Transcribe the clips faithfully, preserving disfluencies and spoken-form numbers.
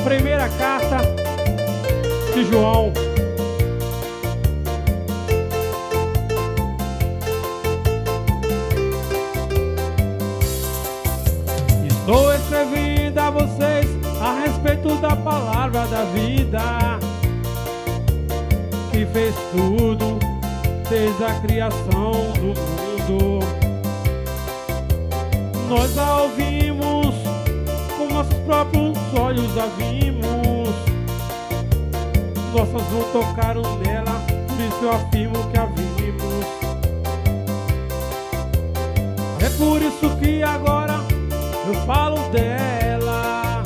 primeira carta de João. Estou escrevendo a vocês a respeito da palavra da vida, que fez tudo desde a criação do mundo. Nós a ouvimos, com nossos próprios olhos a vimos. Nossas mãos tocaram nela, por isso eu afirmo que a vimos. É por isso que agora eu falo dela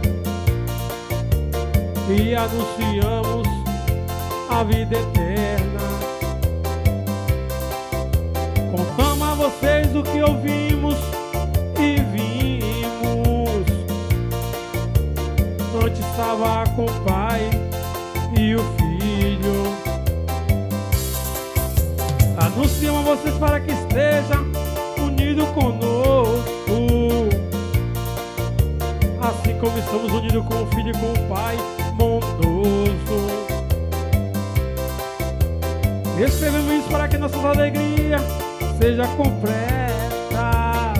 e anunciamos a vida eterna. Contamos a vocês o que ouvimos e vimos. Antes estava com o Pai e o Filho. Anunciamos a vocês para que esteja unido conosco, assim como estamos unidos com o Filho e com o Pai bondoso. Escrevemos isso para que nossa alegria seja completa.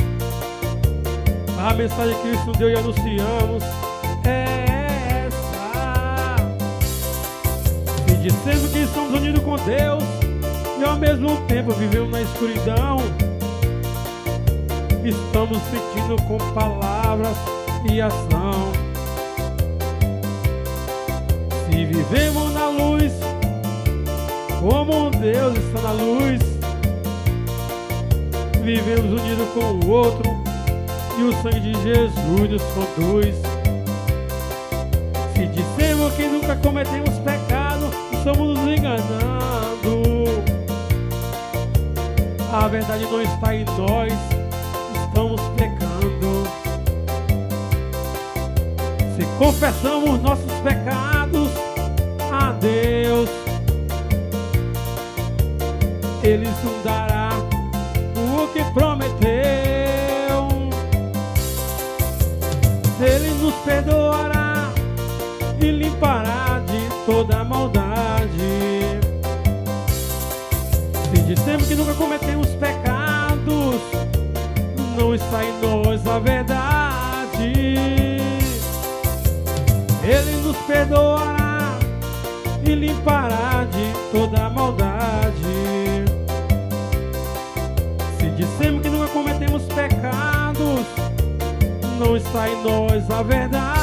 A mensagem que Cristo deu e anunciamos é essa. Se dissemos que estamos unidos com Deus e ao mesmo tempo vivemos na escuridão, estamos sentindo com palavras e ação. Se vivemos na luz, como Deus está na luz, vivemos unidos com o outro e o sangue de Jesus nos conduz. Se dissemos que nunca cometemos pecado, estamos nos enganando. A verdade não está em nós, estamos pecando. Se confessamos nossos pecados a Deus, Ele nos dará o que prometeu. Ele nos perdoará e limpará de toda maldade. Se dissemos que nunca cometemos pecados, não está em nós a verdade. Ele nos perdoará e limpará de toda maldade. Se dissemos que nunca cometemos pecados, não está em nós a verdade.